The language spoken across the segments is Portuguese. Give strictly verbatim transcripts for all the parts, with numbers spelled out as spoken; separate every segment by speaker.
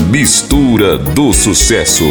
Speaker 1: Mistura do Sucesso.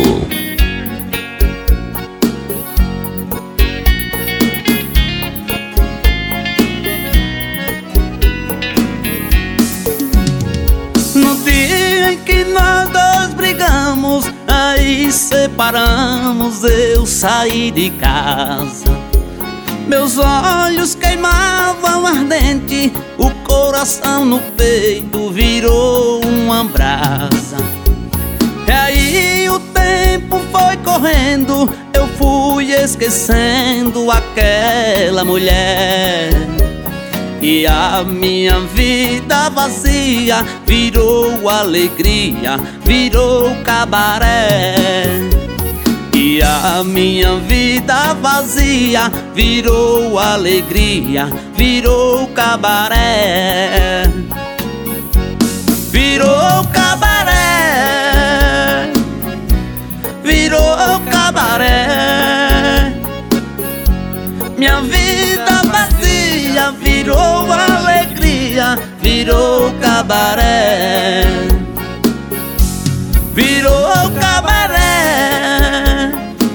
Speaker 2: No dia em que nós dois brigamos, aí separamos, eu saí de casa. Meus olhos queimavam ardente, o coração no peito virou uma brasa. E aí o tempo foi correndo, eu fui esquecendo aquela mulher. E a minha vida vazia virou alegria, virou cabaré. E a minha vida vazia virou alegria, virou cabaré. Virou cabaré, virou cabaré. Minha vida vazia virou alegria, virou cabaré. Virou cabaré,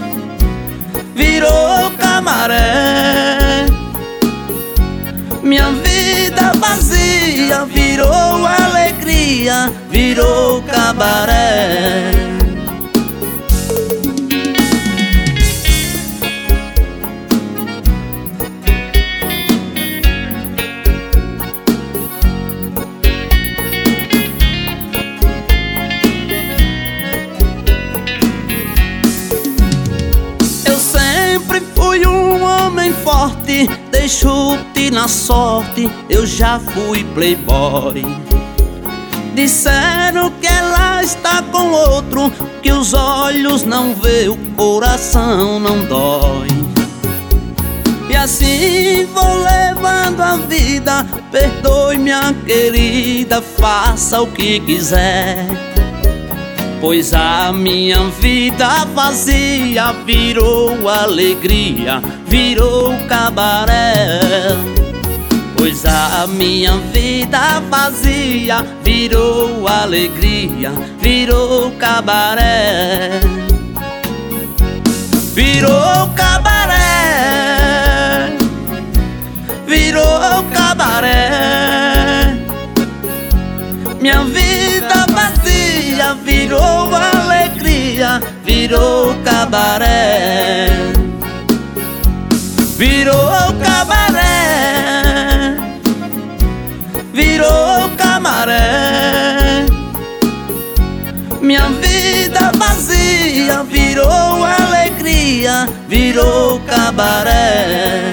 Speaker 2: virou cabaré. Minha vida vazia virou alegria, virou cabaré. Fui um homem forte, dei chute na sorte, eu já fui playboy. Disseram que ela está com outro, que os olhos não vê, o coração não dói. E assim vou levando a vida, perdoe minha querida, faça o que quiser. Pois a minha vida vazia virou alegria, virou cabaré. Pois a minha vida vazia virou alegria, virou cabaré. Virou cabaré, virou cabaré. Minha vida vazia virou alegria, virou cabaré. Virou cabaré, virou cabaré. Minha vida vazia virou alegria, virou cabaré.